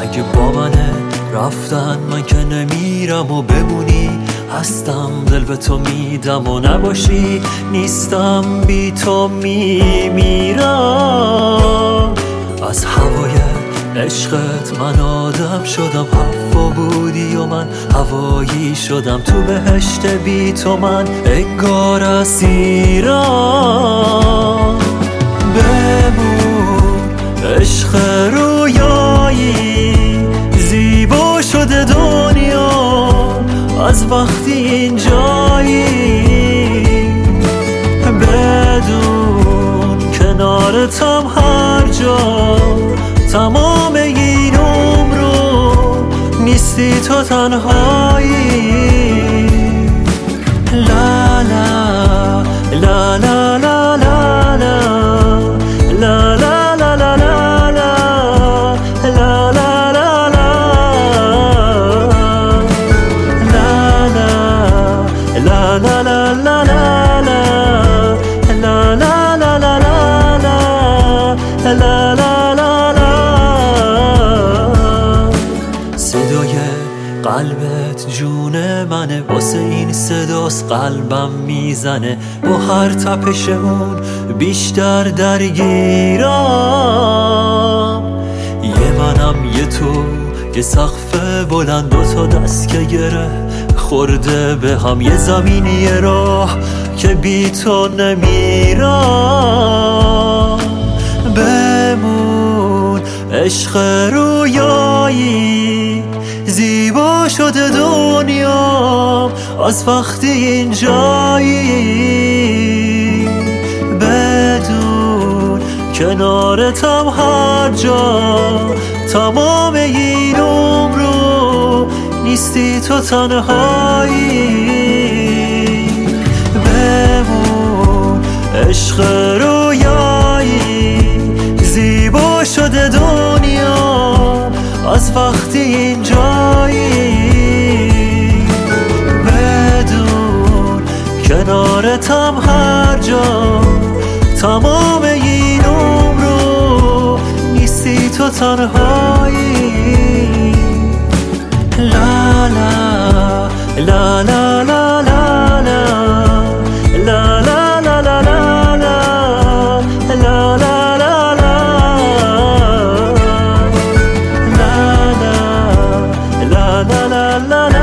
اگه با منه رفتن من که نمیرم و بمونی هستم دل به تو میدم و نباشی نیستم بی تو میمیرم. از هوای عشقت من آدم شدم، هوا بودی و من هوایی شدم، تو بهشت بی تو من انگار اسیرم. بمون عشق رویایی، زیبا شده دنیا از وقتی اینجایی، بدون کنارتم هر جا تمام این عمرو نیستی تو تنهایی. لا لا لا لا لا لا لا لا قلبت جون منه، واسه این صداست قلبم میزنه، با هر تپش اون بیشتر درگیرم. یه منم یه تو، یه سقف بلند و تا دست که گره خورده به هم، یه زمین یه راه که بی تو نمیرم. بمون عشق رویایی، زیبا شده دنیا از وقتی اینجایی، بدون کنارتم هر جا تمام این عمرو نیستی تو تنهایی. بمون عشق رویایی، زیبا شده دنیا از وقتی اینجایی، بدون کنارتم هر جا تمام این عمرو نیستی تو تنهایی. لا لا لا لا لا لا لا لا لا لا la la la